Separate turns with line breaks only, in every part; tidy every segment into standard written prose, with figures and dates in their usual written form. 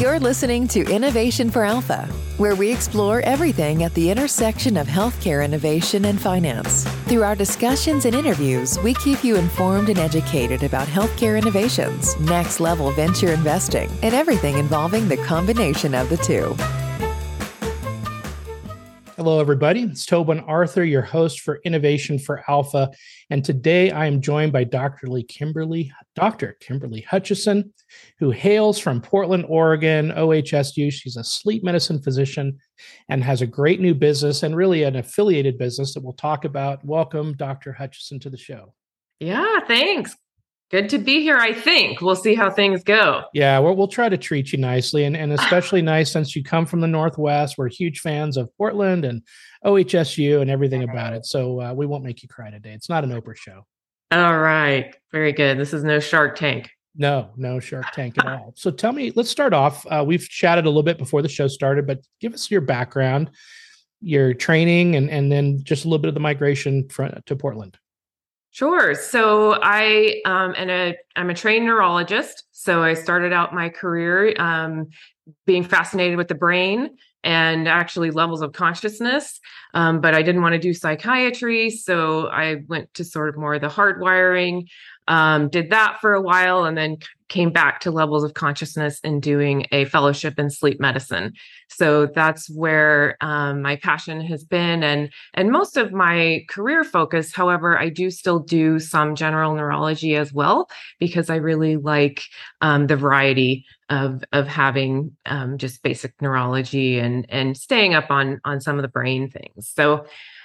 You're listening to Innovation for Alpha, where we explore everything at the intersection of healthcare innovation and finance. Through our discussions and interviews, we keep you informed and educated about healthcare innovations, next-level venture investing, and everything involving the combination of the two.
Hello, everybody. It's Tobin Arthur, your host for Innovation for Alpha. And today I am joined by Dr. Kimberly Hutchison, who hails from Portland, Oregon, OHSU. She's a sleep medicine physician and has a great new business and really an affiliated business that we'll talk about. Welcome, Dr. Hutchison, to the show.
Yeah, thanks. Good to be here, I think. We'll see how things go.
Yeah, we'll try to treat you nicely, and especially nice since you come from the Northwest. We're huge fans of Portland and OHSU and everything about it. So we won't make you cry today. It's not an Oprah show.
All right. Very good. This is no Shark Tank.
No Shark Tank at all. So tell me, let's start off. We've chatted a little bit before the show started, but give us your background, your training, and then just a little bit of the migration to Portland.
Sure. So I'm a trained neurologist. So I started out my career being fascinated with the brain and actually levels of consciousness. But I didn't want to do psychiatry. So I went to sort of more of the hardwiring, did that for a while, and then came back to levels of consciousness and doing a fellowship in sleep medicine. So that's where my passion has been, and most of my career focus. However, I do still do some general neurology as well, because I really like the variety of having just basic neurology and staying up on some of the brain things. So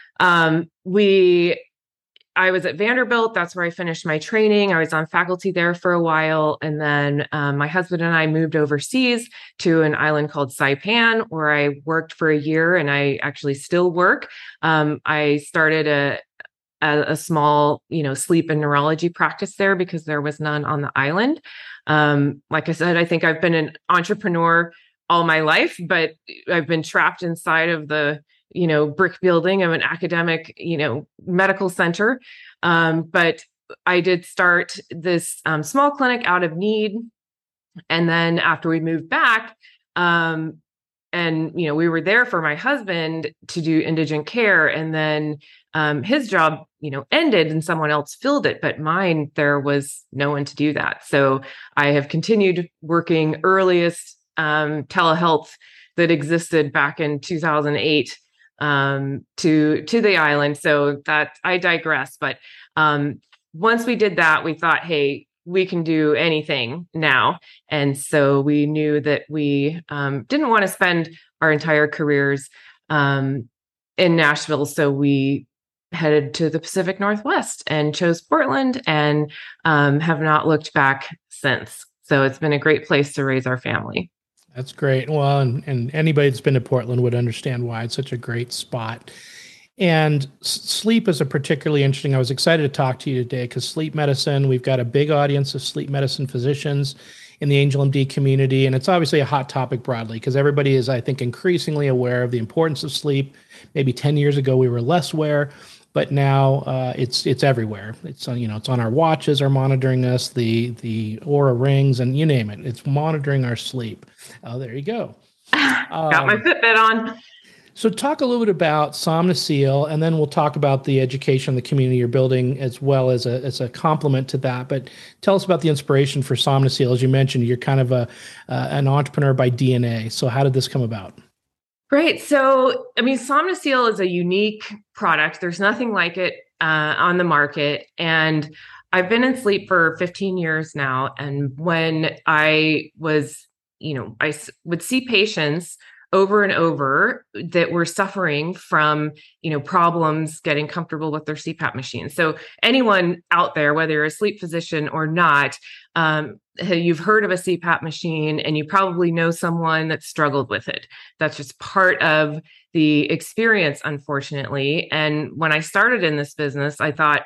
I was at Vanderbilt. That's where I finished my training. I was on faculty there for a while. And then my husband and I moved overseas to an island called Saipan, where I worked for a year, and I actually still work. I started a small, sleep and neurology practice there because there was none on the island. Like I said, I think I've been an entrepreneur all my life, but I've been trapped inside of the brick building of an academic, medical center. But I did start this small clinic out of need. And then after we moved back, and, we were there for my husband to do indigent care. And then his job, ended and someone else filled it. But mine, there was no one to do that. So I have continued working earliest telehealth that existed back in 2008 to the island. So that I digress. But once we did that, we thought, hey, we can do anything now. And so we knew that we didn't want to spend our entire careers in Nashville. So we headed to the Pacific Northwest and chose Portland, and have not looked back since. So it's been a great place to raise our family.
That's great. Well, and anybody that's been to Portland would understand why it's such a great spot. And sleep is a particularly interesting. I was excited to talk to you today because sleep medicine, we've got a big audience of sleep medicine physicians in the Angel MD community. And it's obviously a hot topic broadly because everybody is, I think, increasingly aware of the importance of sleep. Maybe 10 years ago, we were less aware, but now it's everywhere. It's it's on our watches are monitoring us, the Oura rings, and you name it. It's monitoring our sleep. Oh, there you go.
Got my Fitbit on.
So talk a little bit about Somnoseal, and then we'll talk about the education, the community you're building, as well as a complement to that. But tell us about the inspiration for Somnoseal. As you mentioned, you're kind of an entrepreneur by DNA. So how did this come about?
Great. So, Somnoseal is a unique product. There's nothing like it on the market. And I've been in sleep for 15 years now. And when I was, I would see patients over and over that were suffering from, problems getting comfortable with their CPAP machine. So anyone out there, whether you're a sleep physician or not, you've heard of a CPAP machine and you probably know someone that struggled with it. That's just part of the experience, unfortunately. And when I started in this business, I thought,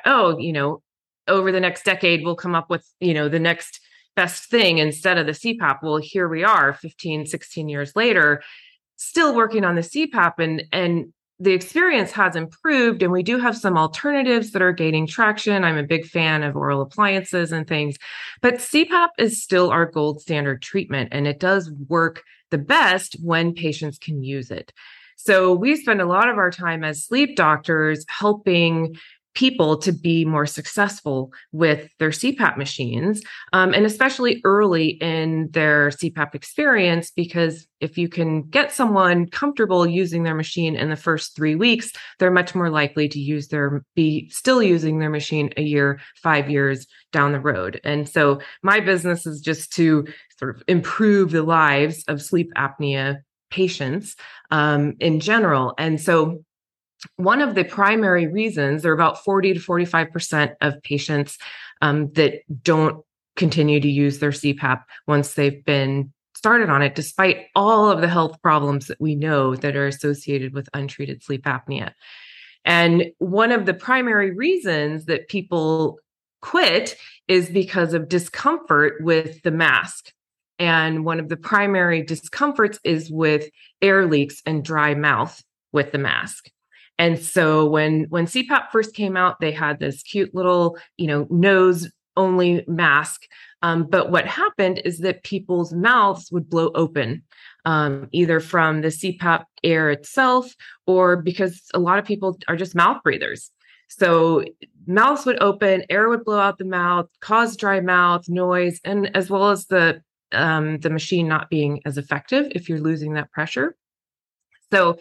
over the next decade, we'll come up with, the next best thing instead of the CPAP. Well, here we are 15, 16 years later, still working on the CPAP. And the experience has improved, and we do have some alternatives that are gaining traction. I'm a big fan of oral appliances and things, but CPAP is still our gold standard treatment, and it does work the best when patients can use it. So we spend a lot of our time as sleep doctors helping people to be more successful with their CPAP machines, and especially early in their CPAP experience, because if you can get someone comfortable using their machine in the first 3 weeks, they're much more likely to be still using their machine a year, 5 years down the road. And so my business is just to sort of improve the lives of sleep apnea patients in general. And so one of the primary reasons, there are about 40 to 45% of patients that don't continue to use their CPAP once they've been started on it, despite all of the health problems that we know that are associated with untreated sleep apnea. And one of the primary reasons that people quit is because of discomfort with the mask. And one of the primary discomforts is with air leaks and dry mouth with the mask. And so when CPAP first came out, they had this cute little, nose only mask. But what happened is that people's mouths would blow open, either from the CPAP air itself or because a lot of people are just mouth breathers. So mouths would open, air would blow out the mouth, cause dry mouth, noise, and as well as the machine not being as effective if you're losing that pressure. So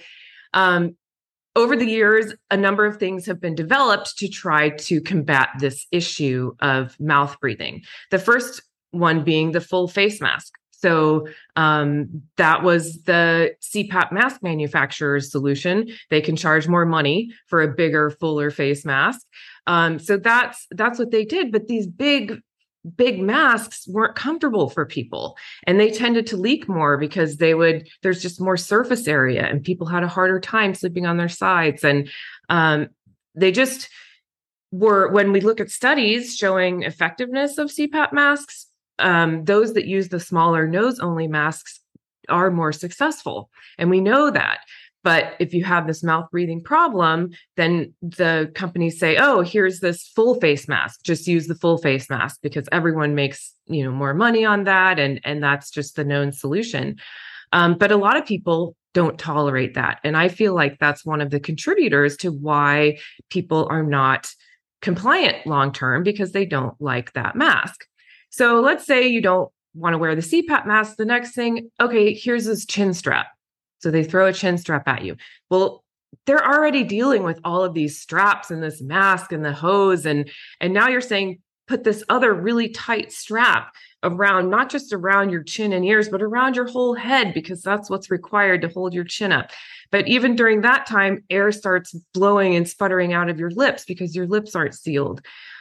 over the years, a number of things have been developed to try to combat this issue of mouth breathing. The first one being the full face mask. So that was the CPAP mask manufacturer's solution. They can charge more money for a bigger, fuller face mask. So that's what they did. But these big masks weren't comfortable for people, and they tended to leak more because there's just more surface area, and people had a harder time sleeping on their sides. And they just were, when we look at studies showing effectiveness of CPAP masks, those that use the smaller nose only masks are more successful. And we know that. But if you have this mouth breathing problem, then the companies say, oh, here's this full face mask. Just use the full face mask because everyone makes, more money on that. And that's just the known solution. But a lot of people don't tolerate that. And I feel like that's one of the contributors to why people are not compliant long-term, because they don't like that mask. So let's say you don't want to wear the CPAP mask. The next thing, okay, here's this chin strap. So they throw a chin strap at you. Well, they're already dealing with all of these straps and this mask and the hose. And now you're saying, put this other really tight strap around, not just around your chin and ears, but around your whole head, because that's what's required to hold your chin up. But even during that time, air starts blowing and sputtering out of your lips because your lips aren't sealed.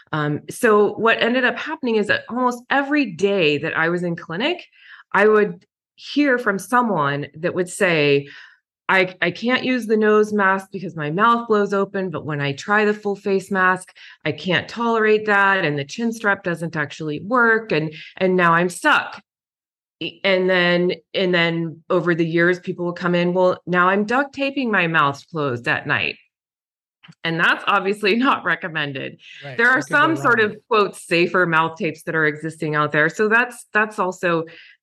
So what ended up happening is that almost every day that I was in clinic, I would hear from someone that would say, I can't use the nose mask because my mouth blows open, but when I try the full face mask, I can't tolerate that. And the chin strap doesn't actually work. And now I'm stuck. And then over the years, people will come in, well, now I'm duct taping my mouth closed at night. And that's obviously not recommended. Right. There are some sort of, quote, safer mouth tapes that are existing out there. So that's also,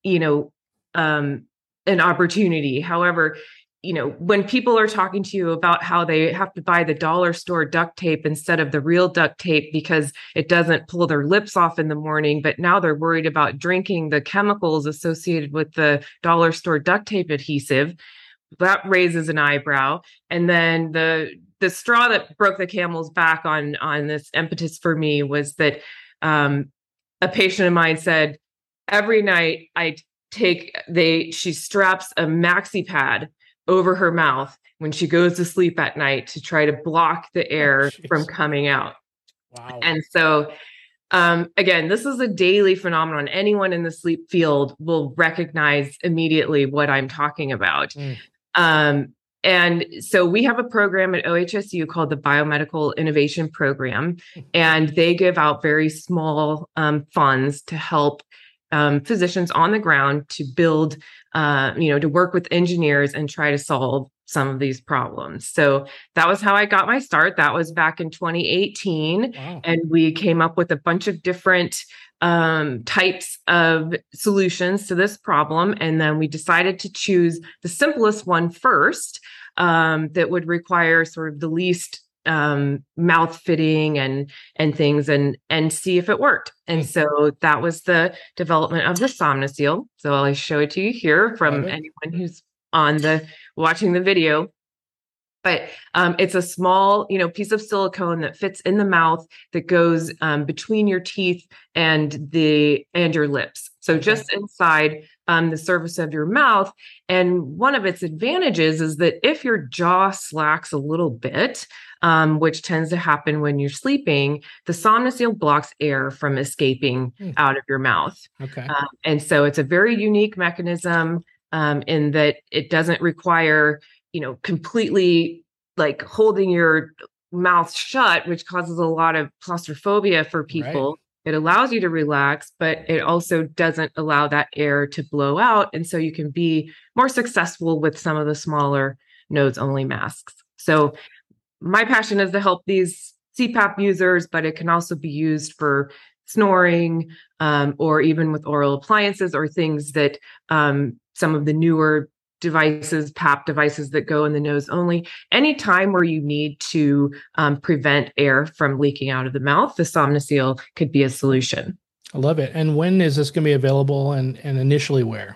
an opportunity. However, when people are talking to you about how they have to buy the dollar store duct tape instead of the real duct tape because it doesn't pull their lips off in the morning, but now they're worried about drinking the chemicals associated with the dollar store duct tape adhesive, that raises an eyebrow. And then the straw that broke the camel's back on this impetus for me was that a patient of mine said, every night she straps a maxi pad over her mouth when she goes to sleep at night to try to block the air from coming out. Wow. And so, again, this is a daily phenomenon. Anyone in the sleep field will recognize immediately what I'm talking about. And so we have a program at OHSU called the Biomedical Innovation Program, and they give out very small funds to help physicians on the ground to build, to work with engineers and try to solve some of these problems. So that was how I got my start. That was back in 2018.
Wow.
And we came up with a bunch of different types of solutions to this problem. And then we decided to choose the simplest one first, that would require sort of the least mouth fitting and things, and see if it worked. And so that was the development of the Somniseal. So I'll show it to you here from anyone who's watching the video. But it's a small, piece of silicone that fits in the mouth that goes between your teeth and your lips. So just inside the surface of your mouth. And one of its advantages is that if your jaw slacks a little bit, which tends to happen when you're sleeping, the Somniseal blocks air from escaping out of your mouth.
Okay.
And so it's a very unique mechanism in that it doesn't require completely like holding your mouth shut, which causes a lot of claustrophobia for people. Right. It allows you to relax, but it also doesn't allow that air to blow out. And so you can be more successful with some of the smaller nose only masks. So my passion is to help these CPAP users, but it can also be used for snoring, or even with oral appliances or things that some of the newer devices, PAP devices that go in the nose only. Anytime where you need to prevent air from leaking out of the mouth, the Somniseal could be a solution.
I love it. And when is this going to be available, and initially where?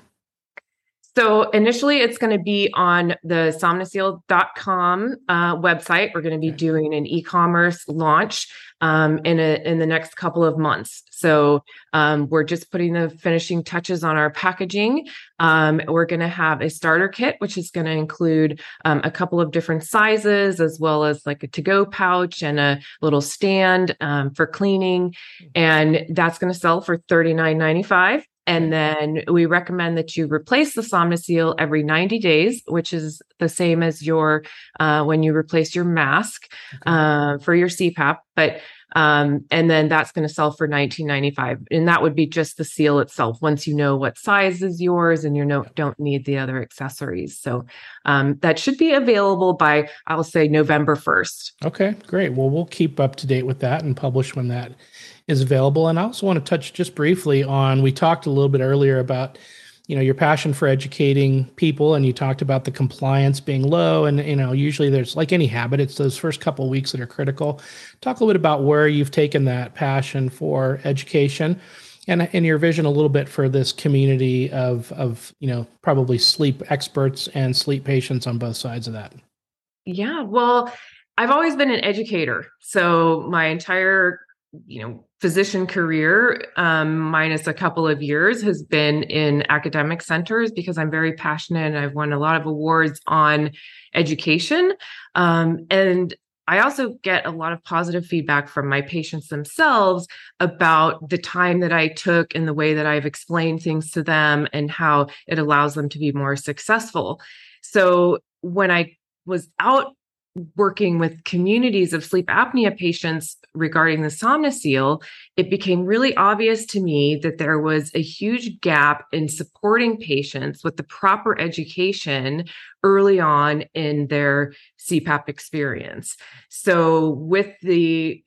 So initially, it's going to be on the Somniseal.com website. We're going to be doing an e-commerce launch in the next couple of months. So we're just putting the finishing touches on our packaging. We're going to have a starter kit, which is going to include a couple of different sizes, as well as like a to-go pouch and a little stand for cleaning. And that's going to sell for $39.95. And then we recommend that you replace the Somniseal every 90 days, which is the same as your when you replace your mask for your CPAP. But and then that's going to sell for $19.95, and that would be just the seal itself. Once you know what size is yours, and don't need the other accessories. So that should be available by, I'll say, November 1st.
Okay, great. Well, we'll keep up to date with that and publish when that is available. And I also want to touch just briefly on, we talked a little bit earlier about, your passion for educating people, and you talked about the compliance being low. And, usually there's, like any habit, it's those first couple of weeks that are critical. Talk a little bit about where you've taken that passion for education and your vision a little bit for this community of probably sleep experts and sleep patients on both sides of that. Yeah,
well, I've always been an educator. So my entire physician career, minus a couple of years, has been in academic centers because I'm very passionate and I've won a lot of awards on education. And I also get a lot of positive feedback from my patients themselves about the time that I took and the way that I've explained things to them and how it allows them to be more successful. So when I was out working with communities of sleep apnea patients regarding the Somniseal, it became really obvious to me that there was a huge gap in supporting patients with the proper education early on in their CPAP experience. So with the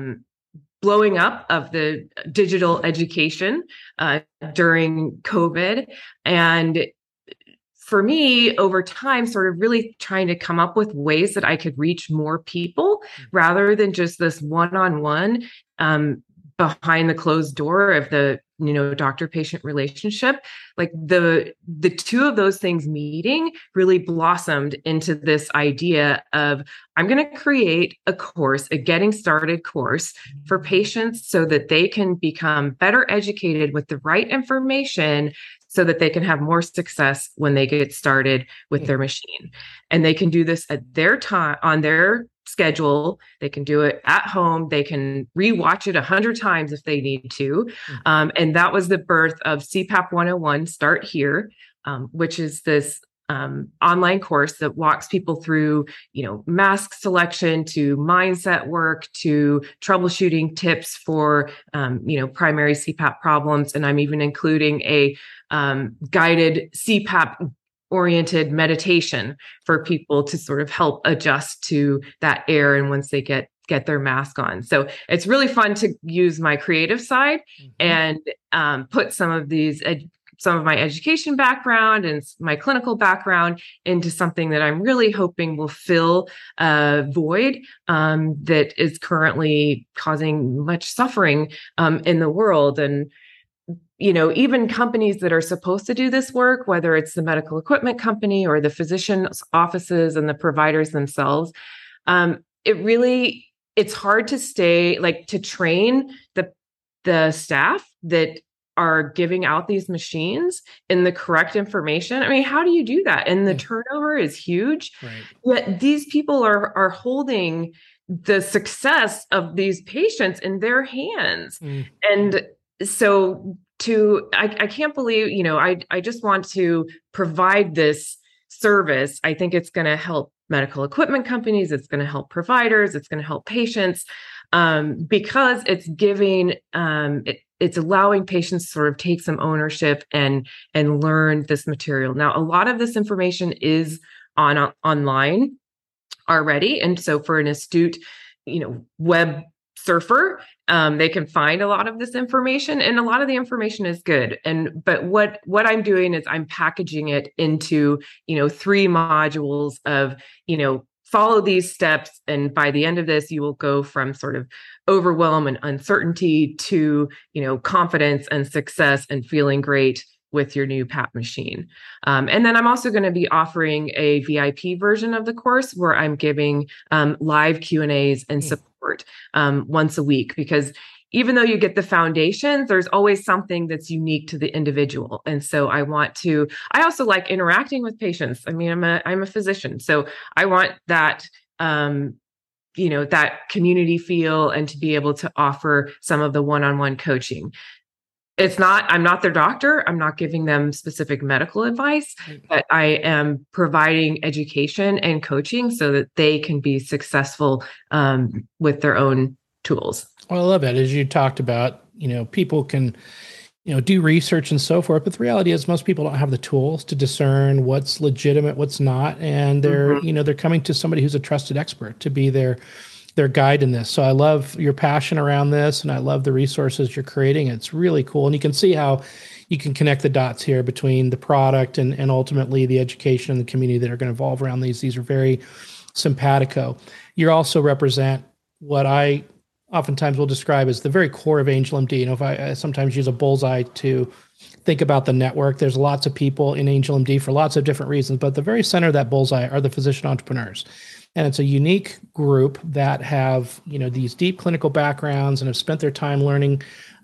blowing up of the digital education during COVID, and for me, over time, sort of really trying to come up with ways that I could reach more people rather than just this one-on-one behind the closed door of the doctor-patient relationship. Like the two of those things meeting really blossomed into this idea of, I'm going to create a course, a getting started course for patients so that they can become better educated with the right information, so that they can have more success when they get started with their machine. And they can do this at their time, on their schedule. They can do it at home. They can rewatch it 100 times if they need to. And that was the birth of CPAP 101 Start Here, which is this online course that walks people through, mask selection to mindset work to troubleshooting tips for, primary CPAP problems. And I'm even including a guided CPAP oriented meditation for people to sort of help adjust to that air and once they get their mask on. So it's really fun to use my creative side and put some of my education background and my clinical background into something that I'm really hoping will fill a void that is currently causing much suffering in the world. And even companies that are supposed to do this work, whether it's the medical equipment company or the physician's offices and the providers themselves, it's hard to train the staff that are giving out these machines in the correct information. I mean, how do you do that? And the turnover is huge. Right. Yet these people are holding the success of these patients in their hands. And so I can't believe, I just want to provide this service. I think it's going to help medical equipment companies. It's going to help providers. It's going to help patients because it's giving, it's allowing patients to sort of take some ownership and learn this material. Now, a lot of this information is online already. And so for an astute, web surfer, they can find a lot of this information, and a lot of the information is good. But what I'm doing is I'm packaging it into, 3 modules of, follow these steps. And by the end of this, you will go from sort of overwhelm and uncertainty to, confidence and success and feeling great with your new PAP machine. And then I'm also going to be offering a VIP version of the course where I'm giving live Q&As and support once a week, because even though you get the foundations, there's always something that's unique to the individual. And so I also like interacting with patients. I mean, I'm a physician, so I want that, that community feel and to be able to offer some of the one-on-one coaching. I'm not their doctor. I'm not giving them specific medical advice, but I am providing education and coaching so that they can be successful with their own tools.
Well, I love it. As you talked about, people can, do research and so forth, but the reality is most people don't have the tools to discern what's legitimate, what's not. And they're, they're coming to somebody who's a trusted expert to be their guide in this. So I love your passion around this, and I love the resources you're creating. It's really cool. And you can see how you can connect the dots here between the product and ultimately the education and the community that are going to evolve around these. These are very simpatico. You also represent what I oftentimes will describe as the very core of Angel MD. If I sometimes use a bullseye to think about the network, there's lots of people in Angel MD for lots of different reasons, but the very center of that bullseye are the physician entrepreneurs. And it's a unique group that have, these deep clinical backgrounds and have spent their time learning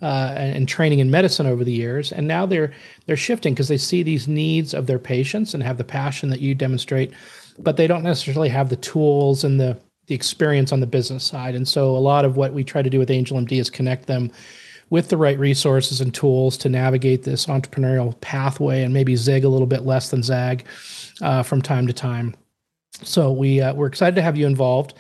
and training in medicine over the years. And now they're shifting because they see these needs of their patients and have the passion that you demonstrate, but they don't necessarily have the tools and the experience on the business side. And so a lot of what we try to do with Angel MD is connect them with the right resources and tools to navigate this entrepreneurial pathway and maybe zig a little bit less than zag from time to time. So we're excited to have you involved,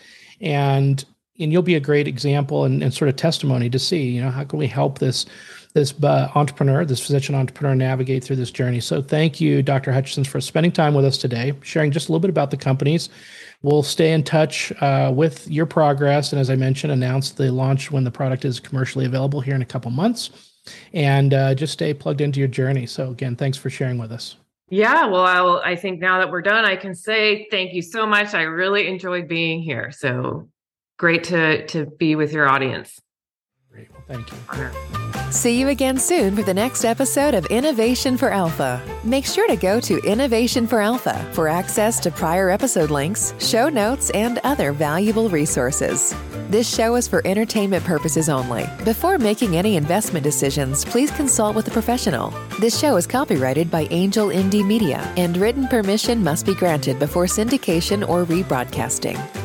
and you'll be a great example and sort of testimony to see, how can we help this entrepreneur, this physician entrepreneur, navigate through this journey. So thank you, Dr. Hutchison, for spending time with us today, sharing just a little bit about the companies. We'll stay in touch with your progress, and as I mentioned, announce the launch when the product is commercially available here in a couple months, and just stay plugged into your journey. So again, thanks for sharing with us.
Yeah, well, I think now that we're done, I can say thank you so much. I really enjoyed being here. So great to be with your audience.
Great. Well, thank you.
See you again soon for the next episode of Innovation for Alpha. Make sure to go to Innovation for Alpha for access to prior episode links, show notes, and other valuable resources. This show is for entertainment purposes only. Before making any investment decisions, please consult with a professional. This show is copyrighted by Angel MD Media, and written permission must be granted before syndication or rebroadcasting.